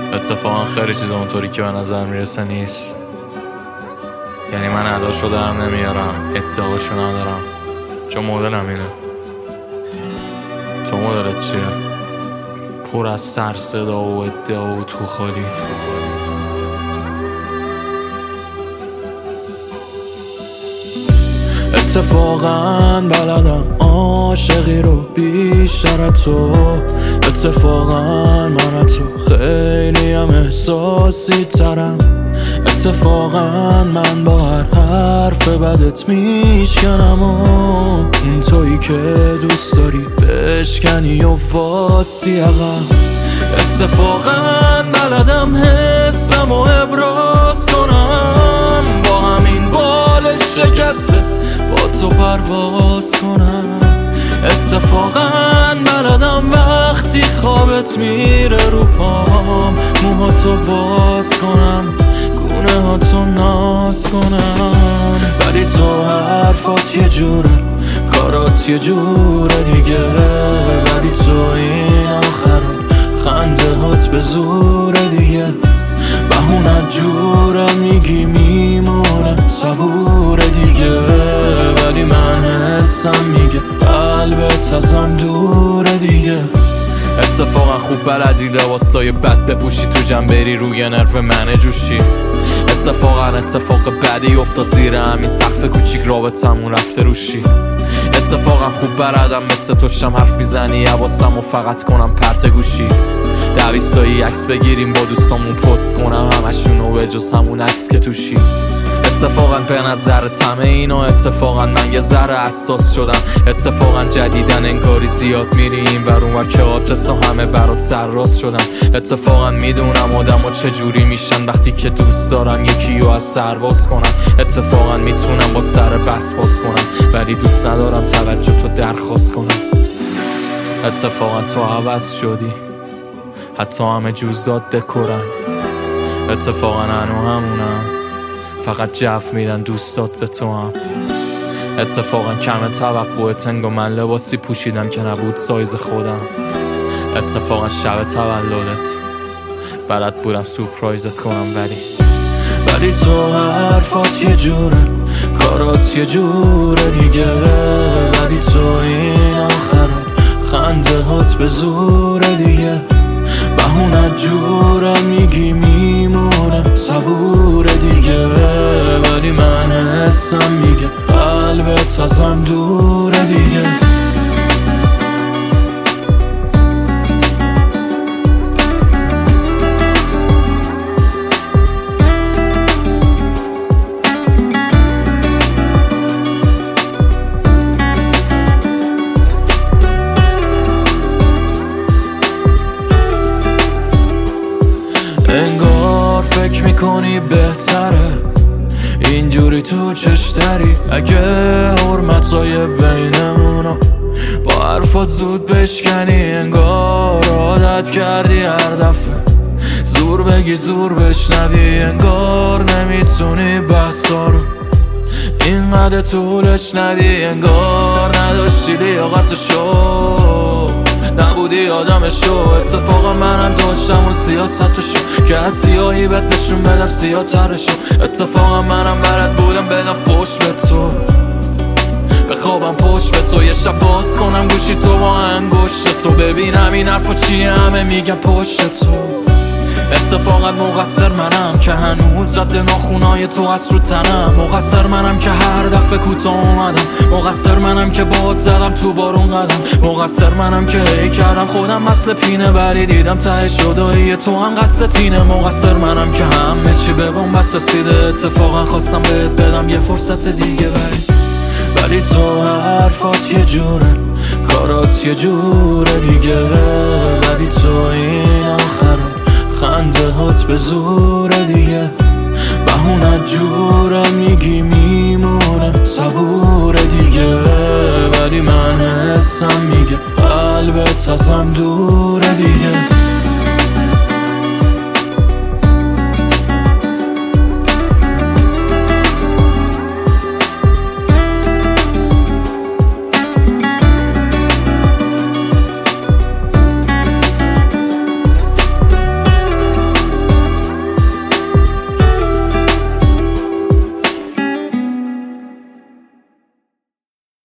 اتفاقا خیلی چیز اونطوری که به نظر میرسه نیست. یعنی من اداشو درم نمیارم، ادعاشو ندارم، چون مدلم اینه. تو مدلت چیه؟ پر از سر صدا و ادعا و تو خالی. اتفاقا بلدم عاشقی رو بیشتر تو، اتفاقا من تو خیلی هم احساسی ترم، اتفاقا من با هر حرف بدت میشکنم و اون تویی که دوست داری بشکنی و واسی عقب. اتفاقا بلدم حسم و ابراز کنم، با همین بال شکسته با تو پرواز کنم. اتفاقا بلدم وقتی خوابت میره رو پام موهاتو باز کنم، گونه هاتو ناز کنم. ولی تو حرفات یه جوره، کارات یه جوره دیگه. ولی تو این آخرم خنده هات به زوره دیگه. بهونت جوره میگی میمونه صبوره دیگه. ولی من حسم میگه قلبت ازم دوره دیگه. اتفاقا خوب بلدی لباسای بد بپوشی، تو جمع بری روی نرو منه جوشی. اتفاق بدی افتاد زیر همین سقف کوچیک، رابطمون رفته روشی. اتفاقا خوب بلدم مثل توشم حرف میزنی، حواسم و فقط کنم پرت گوشی. 20 تایی عکس بگیریم با دوستامون پست کنم همشونو به جز همون عکس که توشی. اتفاقا به نظر تمه اینا، اتفاقا من یه ذره حساس شدم. اتفاقا جدیدن انگاری زیاد میریم و اونور که آدرسا همه برات سرراست شدم. اتفاقا میدونم آدم‌ها چجوری میشن وقتی که دوست دارن یکیو از سر باز کنن. اتفاقا میتونم با سر بس باز کنم، ولی دوست ندارم توجه تو درخواست کنم. اتفاقا تو عوض شدی، حتی همه جوزات دکورن. اتفاقا هنو همونم، فقط جو میدن دوستات به تو هم. اتفاقا کم توقعت، انگار من لباسی پوشیدم که نبود سایز خودم. اتفاقا شب تولدت بلد بودم سورپرایزت کنم، ولی تو حرفات یه جوره، کارات یه جوره دیگه. ولی تو این آخرم خنده هات به زوره دیگه. بهونت جوره میگی میمونه صبوره دیگه. ولی من حسم میگه قلبت ازم دوره دیگه. انگار فکر میکنی بهتره اینجوری تو چشتری، اگه حرمتای بینمونو با حرفات زود بشکنی. انگار عادت کردی هر دفعه زور بگی زور بشنوی، انگار نمیتونی بحثا رو اینقدر طولش ندی. انگار نداشتی لیاقتشو، نبودی آدمشو. اتفاقا منم داشتم اون سیاستشو که از سیاهی بهت نشون بدم سیاه ترشو. اتفاقا منم بلد بودم بدم فوش به تو، بخوابم پشت به تو، یه شب باز کنم گوشی تو با انگشت تو، ببینم این حرفا چیه همه میگم پشت تو. اتفاقا مقصر منم که هنوز رد ناخونای تو هست رو تنم. مقصر منم که هر دفعه کوتاه اومدم. مقصر منم که باهات زدم تو بارون قدم. مقصر منم که هی کردم خودم مثل پینه، ولی دیدم ته شدایی تو هم قصد تینه. مقصر منم که همه چی به بن‌بست رسیده. اتفاقا خواستم بهت بدم یه فرصت دیگه، ولی تو حرفات یه جوره، کارات یه جوره دیگه. ولی تو این آخرم خنده هات به زوره دیگه. بهونت جوره میگی میمونه صبوره دیگه. ولی من حسم میگه قلبت ازم دوره دیگه.